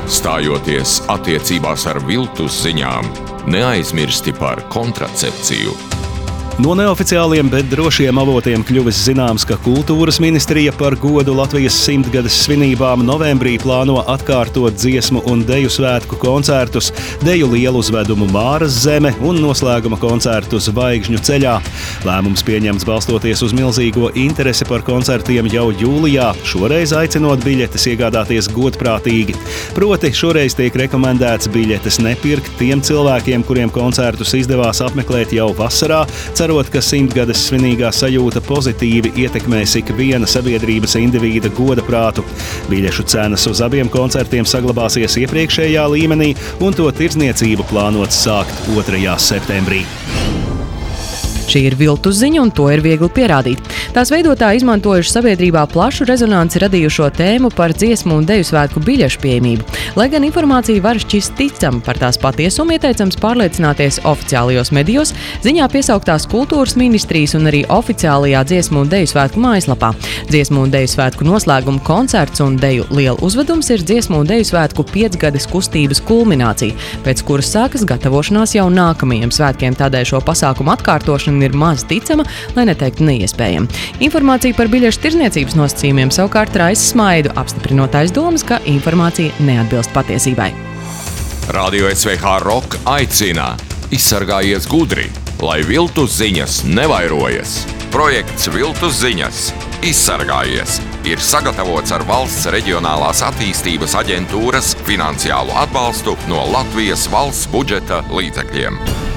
Stājoties attiecībās ar viltus ziņām, neaizmirsti par kontracepciju. No neoficiāliem, bet drošiem avotiem kļuvis zināms, ka Kultūras ministrija par godu Latvijas 100-gades svinībām novembrī plāno atkārtot dziesmu un deju svētku koncertus, deju lielu uzvedumu Māras zeme un noslēguma koncertu Zvaigžņu ceļā. Lēmums pieņemts balstoties uz milzīgo interesi par koncertiem jau jūlijā, šoreiz aicinot biļetes iegādāties godprātīgi. Proti, šoreiz tiek rekomendēts biļetes nepirkt tiem cilvēkiem, kuriem koncertus izdevās apmeklēt jau vasarā, cerot, ka 100-gades svinīgā sajūta pozitīvi ietekmēs ikviena sabiedrības indivīda godaprātu. Biļešu cenas uz abiem koncertiem saglabāsies iepriekšējā līmenī, un to tirdzniecību plānots sākt 2. septembrī. Šī ir viltus ziņa, un to ir viegli pierādīt. Tās veidotāji izmantojuši sabiedrībā plašu rezonanci radījušo tēmu par dziesmu un deju svētku biļešu pieejamību. Lai gan informācija var šķist ticama par tās patiesumu, ieteicams pārliecināties oficiālajos medijos, ziņā piesauktās Kultūras ministrijas un arī oficiālajā dziesmu un deju svētku mājaslapā. Dziesmu un deju svētku noslēguma koncerts un deju liela uzvedums ir dziesmu un deju svētku 5-gades kustības kulminācija, pēc kuras sākas gatavošanās jau nākamajiem svētkiem, tādēļ šo pasākumu atkārtošana ir maz ticama, lai neteiktu neiespējama. Informācija par biļešu tirdzniecības nosacījumiem savukārt raisa smaidu, apstiprinot aizdomas, ka informācija neatbilst patiesībai. Radio SVH Rock aicina: izsargājies gudri, lai viltus ziņas nevairojas. Projekts Viltus ziņas izsargājies ir sagatavots ar Valsts reģionālās attīstības aģentūras finansiālu atbalstu no Latvijas valsts budžeta līdzekļiem.